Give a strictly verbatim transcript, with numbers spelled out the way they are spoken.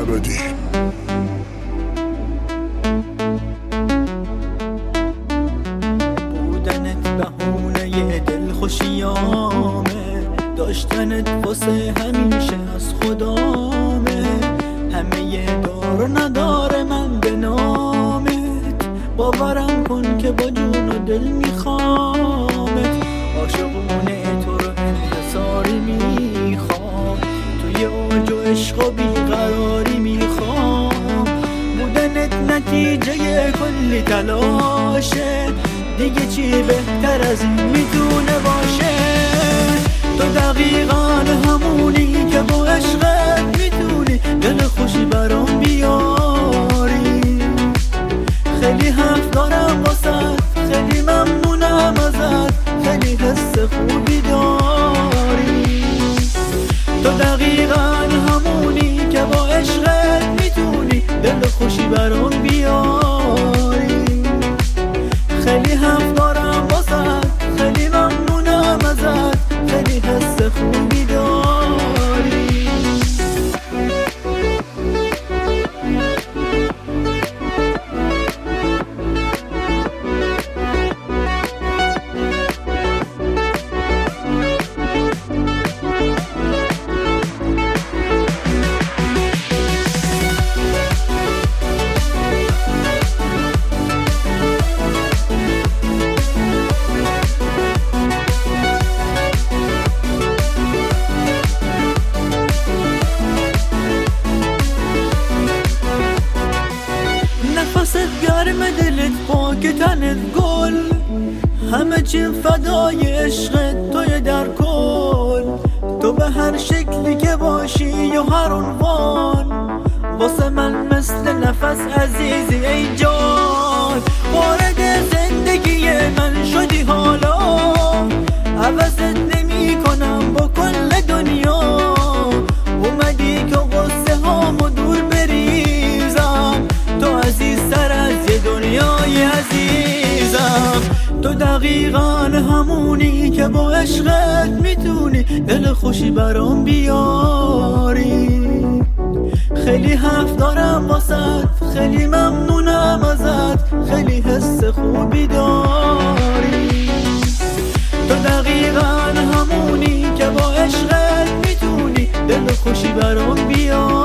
ابدی. بودنت بهونه دلخوشیامه، داشتنت واسه همیشه از خدامه. همه دار و ندار من به نامت، باورم کن که با جون و دل میخوامت. عاشقونه تو رو انحصاری میخوام، توی اوج و عشق و بیقراری میخوام. بودنت نتیجه کلی تلاشه، دیگه چی بهتر از این میتونه باشه؟ تو دقیقاً همونی که با عشقت میتونی دل خوشی برام بیاری. خیلی حرف دارم واسد، خیلی ممنونم ازت، خیلی حس خوبی داری. تو دقیقاً همونی که با عشقت میتونی دل خوشی برام بیاری. خیلی حرف دارم واسد، خیلی ممنونم ازت، خیلی حس خوبی داری. نفست گرم دلت پاک تنت گل، همه چی فدای عشقت توی در کل. تو به هر شکلی که باشی و هر عنوان، واسه من مثل نفس عزیزی ای جان. وارد زندگی من شدی حالا، عوضت نمی کنم با کل دنیا. اومدی که غصه هامو دور بریزم، تو عزیزتر از یه دنیای عزیزم. تو دقیقاً همونی که با عشقت میتونی دل خوشی برام بیاری. خیلی حرف دارم واسد، خیلی ممنونم ازت، خیلی حس خوبی داری. تو دقیقاً همونی که با عشقت میتونی دل خوشی برام بیاری.